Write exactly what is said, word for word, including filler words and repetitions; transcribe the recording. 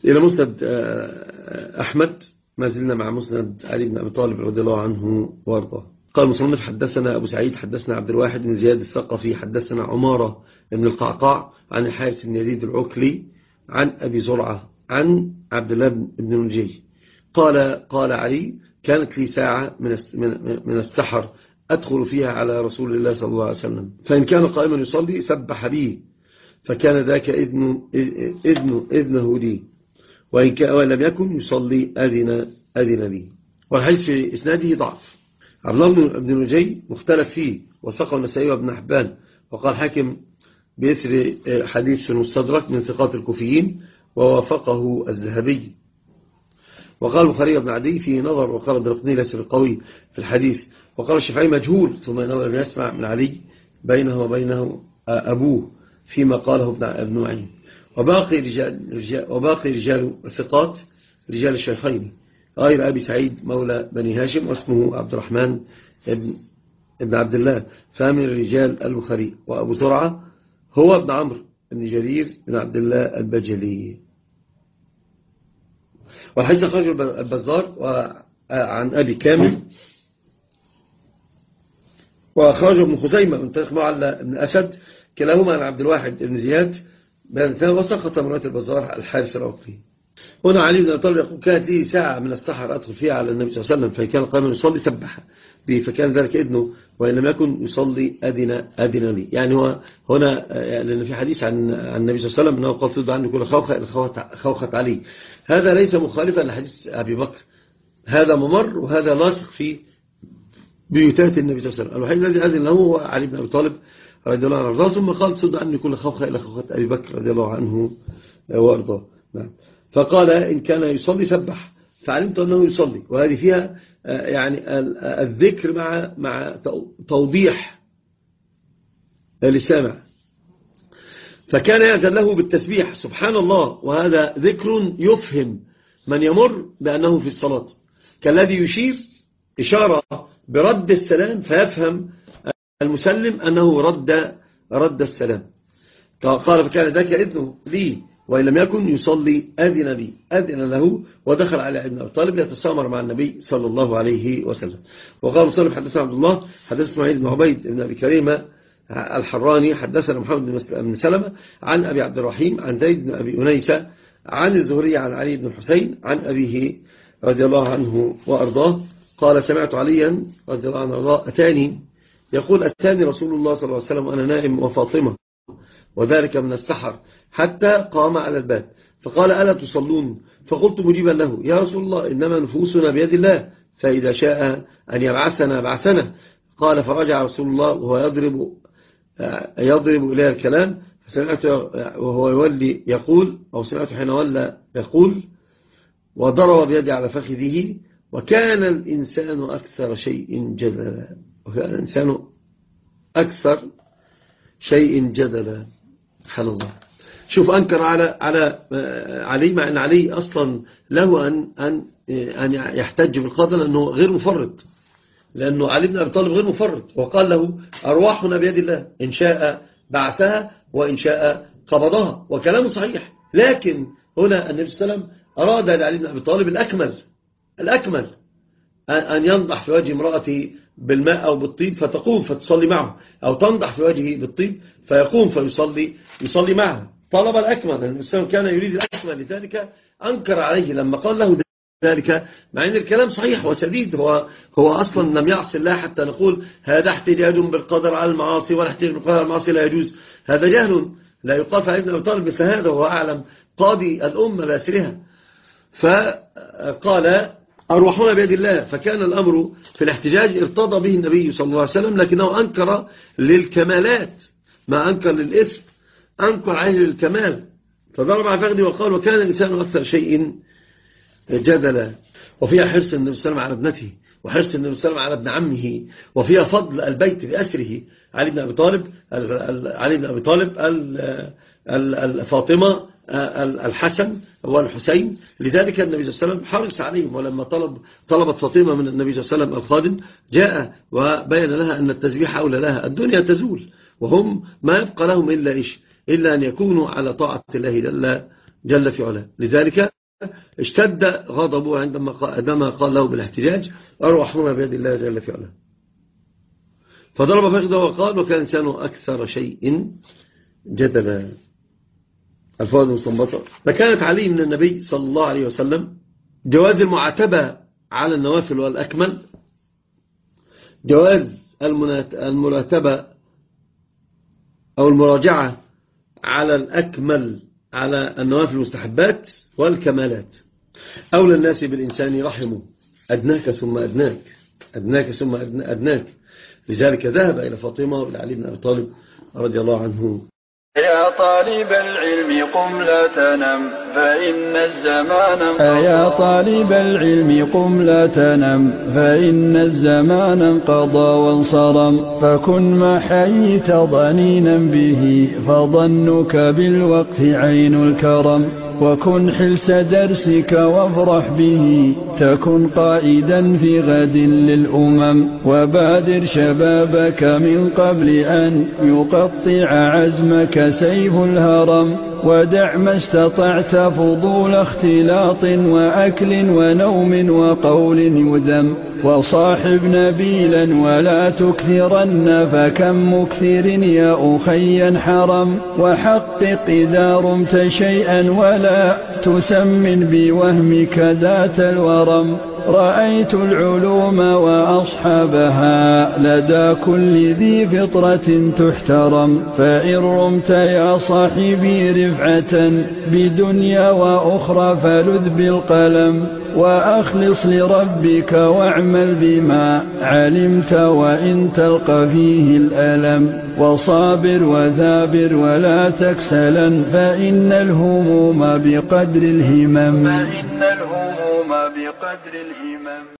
إلى مسند أحمد، ما زلنا مع مسند علي بن أبي طالب رضي الله عنه وارضاه. قال المصنف: حدثنا أبو سعيد حدثنا عبد الواحد بن زياد الثقفي حدثنا عمارة بن القعقاع عن الحارث بن يزيد العكلي عن أبي زرعة عن عبد الله بن نجي قال: قال علي: كانت لي ساعة من السحر أدخل فيها على رسول الله صلى الله عليه وسلم، فإن كان قائما يصلي سبح بي، فكان ذاك ابن ابن ابنه لي، وإن كان لم يكن يصلي أذن أذن لي. والحديث في إسناده ضعف. عبد الله بن نجي مختلف فيه، وثقه النسائي وابن حبان، وقال حاكم بإثر حديث في المستدرك من ثقات الكوفيين، ووافقه الذهبي. وقال البخاري وابن عدي فيه نظر، وقال الدرقطني ليس بالقوي في الحديث، وقال الشافعي مجهول، ثم أن يسمع من علي بينه وبينه أبوه فيما قاله ابن معين. وباقي رجال, رجال وباقي رجال ثقات رجال الشيخين غير أبي سعيد مولى بني هاشم، واسمه عبد الرحمن ابن, ابن عبد الله، فمن رجال البخاري. وأبو زرعة هو ابن عمرو بن جرير بن عبد الله البجلي. والحديث خرج البزار عن أبي كامل، وخرج ابن خزيمة من طريق معلى بن أسد كلاهما عن عبد الواحد بن زياد، وسقط من رواية البزار الحارث العقلي. هنا علي بن أبي طالب يقول: كانت لي ساعة من السحر أدخل فيها على النبي صلى الله عليه وسلم، فإن كان قائما يصلي سبح به، فكان ذلك إذنه، وإن لم يكن يصلي أذن أذن لي. يعني هو هنا لأن في حديث عن عن النبي صلى الله عليه وسلم أنه قال: صد عنه كل خوخة إلى خوخة علي. هذا ليس مخالفا لحديث أبي بكر، هذا ممر وهذا لاصق في بيوتات النبي صلى الله عليه وسلم. الوحيد الذي أذن له هو علي بن أبي طالب رضي الله عنه وارضاه، ثم قال: صد عني كل خوخة إلى خوخة أبي بكر رضي الله عنه وارضاه. نعم. فقال: إن كان يصلي سبح، فعلمت أنه يصلي. وهذه فيها يعني الذكر مع مع توضيح للسامع. فكان يأذن له بالتسبيح سبحان الله، وهذا ذكر يفهم من يمر بأنه في الصلاة، كالذي يشير إشارة برد السلام فيفهم المسلم أنه رد رد السلام. قال: فكان ذاك إذنه لي، وإن لم يكن يصلي أذن لي، أذن له، ودخل على ابن أبي طالب يتسامر مع النبي صلى الله عليه وسلم. وقال مصنف: حدثنا عبد الله حدثنا اسماعيل بن عبيد بن أبي كريمة الحراني حدثنا محمد بن سلمة عن أبي عبد الرحيم عن زيد بن أبي أنيسة عن الزهري عن علي بن الحسين عن أبيه رضي الله عنه وأرضاه قال: سمعت عليا رضي الله عنه وأرضاه أتاني يقول: أتاني رسول الله صلى الله عليه وسلم وأنا نائم وفاطمة، وذلك من السحر، حتى قام على الباب فقال: ألا تصلون؟ فقلت مجيبا له: يا رسول الله، إنما نفوسنا بيد الله، فإذا شاء أن يبعثنا بعثنا. قال: فرجع رسول الله وهو يضرب يضرب إليه الكلام، فسمعت وهو يولي يقول، أو سمعت حين ولى يقول: وضرب بيدي على فخذه، وكان الإنسان أكثر شيء جدلا. وكان الإنسان أكثر شيء جدلا. سبحان الله. شوف، أنكر على على علي، مع أن علي أصلا له أن أن أن يحتج بالقضاء لأنه غير مفرط، لأنه علي بن أبي طالب غير مفرط، وقال له: أرواحنا بيد الله، إن شاء بعثها وإن شاء قبضها، وكلامه صحيح. لكن هنا النبي صلى الله عليه وسلم أراد لعلي بن أبي طالب الأكمل الأكمل أن ينضح في وجه امرأته بالماء أو بالطيب فتقوم فتصلي معه، أو تنضح في وجهه بالطيب فيقوم فيصلي يصلي معه. طلب الأكمل، الإسلام كان يريد الأكمل، لذلك أنكر عليه لما قال له ذلك، مع أن الكلام صحيح وسديد. هو, هو أصلا لم يعصي الله حتى نقول هذا احتجاج بالقدر على المعاصي، ولا احتجاج بالقدر على المعاصي لا يجوز. هذا جهل لا يقاف على ابن أبي طالب مثل هذا، وهو أعلم قاضي الأمة بأسرها. فقال: أرواحنا بيد الله. فكان الأمر في الاحتجاج ارتضى به النبي صلى الله عليه وسلم، لكنه أنكر للكمالات ما أنكر للإثم، أنكر عليه للكمال، فضرب على فخذه وقال: وكان الإنسان أكثر شيء جدلا. وفيها حرص النبي صلى الله عليه وسلم على ابنته، وحرص النبي صلى الله عليه وسلم على ابن عمه، وفيها فضل البيت بأسره، علي بن أبي طالب علي بن أبي طالب فاطمة الحسن والحسين. لذلك النبي صلى الله عليه وسلم حرص عليهم، ولما طلب طلبت فاطمة من النبي صلى الله عليه وسلم الخادم، جاء وبين لها أن التسبيح أولى لها، الدنيا تزول وهم ما يبقى لهم إلا إيش إلا أن يكونوا على طاعة الله جل جل في علاه. لذلك اشتد غضبه عندما عندما قال له بالاحتجاج أرواحنا بيد الله جل في علاه، فضرب فخذه وقال وكان إنسانه أكثر شيء جدلا. الفوائد المستنبطة: فكانت عليه من النبي صلى الله عليه وسلم جواز المعاتبة على النوافل والأكمل، جواز المراتبة أو المراجعة على الأكمل على النوافل المستحبات والكمالات. أولى الناس بالإنسان رحمه، أدناك ثم أدناك، أدناك ثم أدناك. لذلك ذهب إلى فاطمة وإلى علي بن أبي طالب رضي الله عنه: يا طالب العلم قم لا تنم فإن الزمان انقضى. يا طالب العلم قم لا تنم فإن الزمان انقضى وانصرم، فكن ما حييت ضنينا به فظنك بالوقت عين الكرم، وكن حلس درسك وافرح به تكن قائدا في غد للأمم، وبادر شبابك من قبل أن يقطع عزمك سيف الهرم، ودع ما استطعت فضول اختلاط وأكل ونوم وقول يذم، وصاحب نبيلا ولا تكثرن فكم مكثر يا أخي حرم، وحقق إذا رمت شيئا ولا تسمن بوهمك ذات الورم، رأيت العلوم وأصحابها لدى كل ذي فطرة تحترم، فإن رمت يا صاحبي رفعة بدنيا وأخرى فلذ بالقلم، وأخلص لربك واعمل بما علمت وإن تلقى فيه الألم، وصابر وثابر ولا تكسلا فإن الهموم بقدر الهمم، فإن الهموم بقدر الهمم.